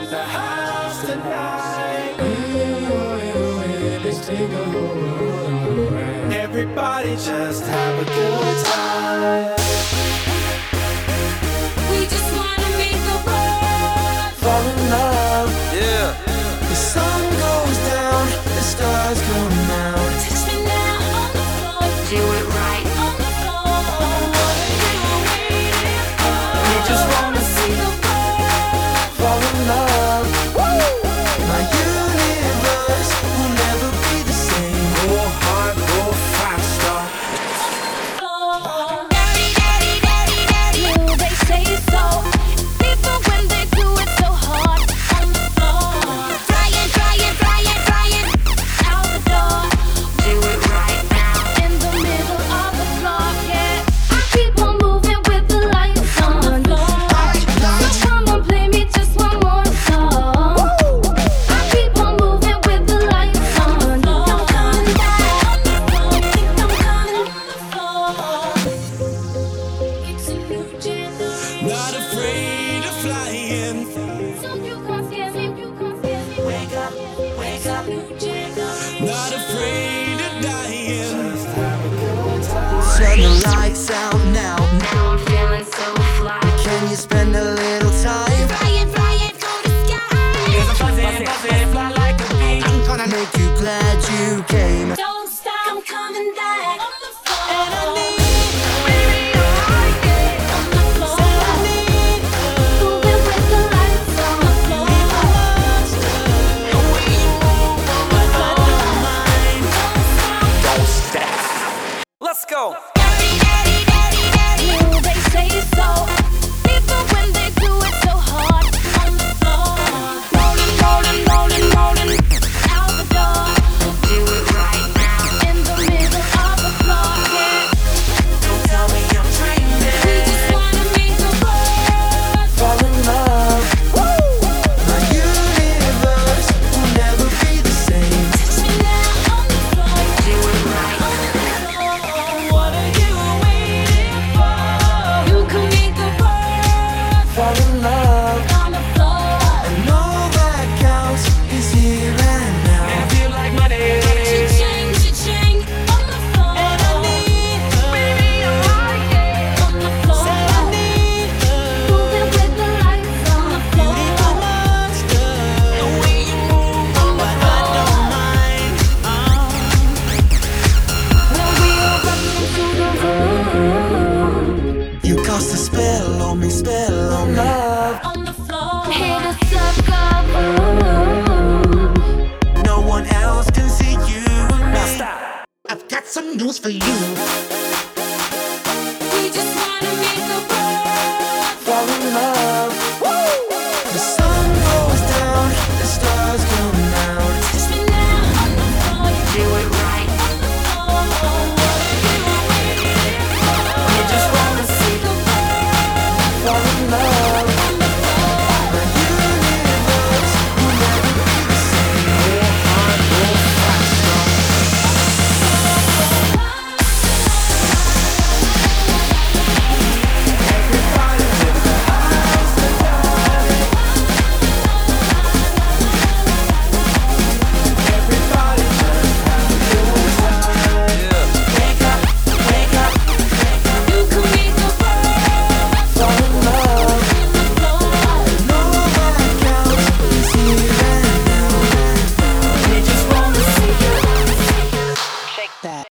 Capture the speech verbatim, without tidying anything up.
the house tonight. Let's take a hold. Everybody just have a good time. We just wanna make the world fall in love. Yeah. The sun goes down, the stars come out. Touch me now on the floor. Do it right on the floor. What are you waiting for? We just wanna see the world fall in love. Woo! My universe will never be the same. Go hard, go faster. floor. Daddy, daddy, daddy, daddy, you, they say so. People when they do it so hard on the floor. Flying, flying, flying, flying out the door. Do it right now in the middle of the floor. Yeah, I keep on moving with the lights on the floor. So come on, play me just one more song. I keep on moving with the lights on. I'm coming back on the floor. Think I'm coming on the floor. It's a new generation. Not afraid of flying. So you can't scare me, you can't scare me. Wake up, wake up, new generation. Not afraid of dying. Turn the lights out now. Now I'm feeling so fly. Can you spend a little time? Flying, flying, go to sky. Fly like a bee. I'm gonna make you glad you came. Don't stop, I'm coming back on the floor. And I need on the floor. Moving with the lights on the floor. Don't stop. Let's go. Daddy, daddy, daddy, daddy, you, they say so. People when they do it so hard on the floor. Rolling, rolling, rolling, rolling out the door. Do it right now in the middle of the floor. Yeah, Don't tell me I'm dreaming. we just wanna make the world Fall in love. My universe will never be the same. touch me now on the floor. Do it right on the floor. What are you waiting for? You can make the world Fall in love. on the floor. And all that counts is here and now. I feel like money. Cha-ching, cha-ching on the floor. And I need her. Baby, I'm right. On the floor. Said I need her. Moving with the lights on the floor. Beautiful monster. The way you move, but I don't mind. Uh. When we are rocking to the room. You cast a spell on me, spell on love. On the floor. Hit us up, go. No one else can see you. Now stop. I've got some news for you.